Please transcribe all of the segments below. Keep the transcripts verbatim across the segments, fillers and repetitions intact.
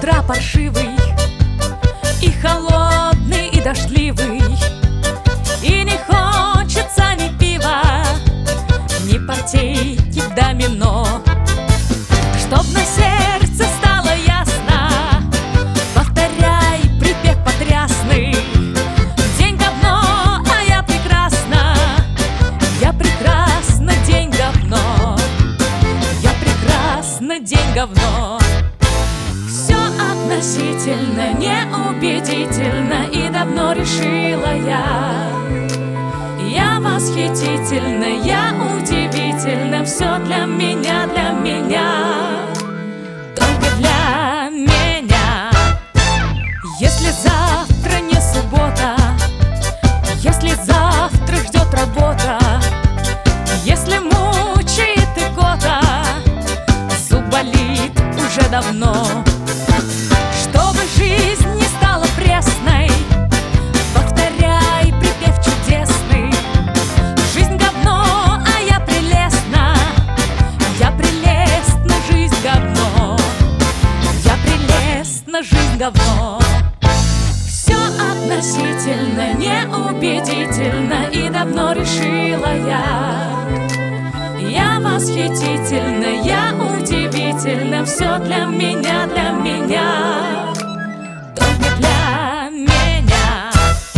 утра паршивый, и холодный, и дождливый, и не хочется ни пива, ни партейки в домино. Чтоб на сердце стало ясно, повторяй припев потрясный: день говно, а я прекрасна, я прекрасна, день говно, я прекрасна, день говно. Все относительно, неубедительно, и давно решила я. Я восхитительна, я удивительна, все для меня, для меня, только для меня. Если завтра не суббота, если завтра ждет работа, если мучает икота, зуб болит уже давно. Чтобы жизнь не стала пресной, повторяй припев чудесный: жизнь говно, а я прелестна, я прелестна, жизнь говно, я прелестна, жизнь говно. Все относительно, неубедительно, и давно решила я. Я восхитительна, я удивительна, все для меня, для меня, только для меня.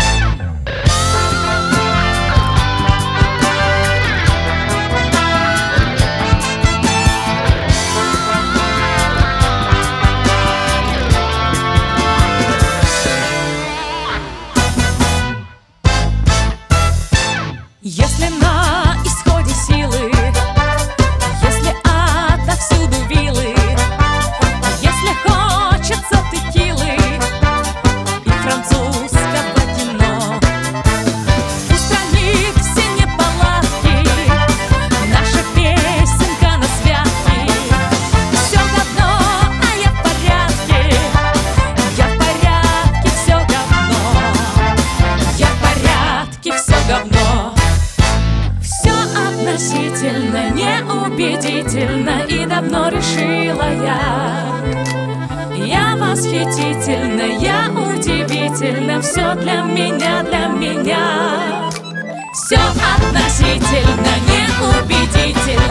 Если на исходе силы, если отовсюду вилы, если хочется текилы и французского кино, устранив все неполадки, наша песенка на святки. Все говно, а я в порядке, я в порядке, все говно, я в порядке, все говно. Все относительно, неубедительно, и давно решила я. Я восхитительна, я удивительна, все для меня, для меня. Все относительно, неубедительно,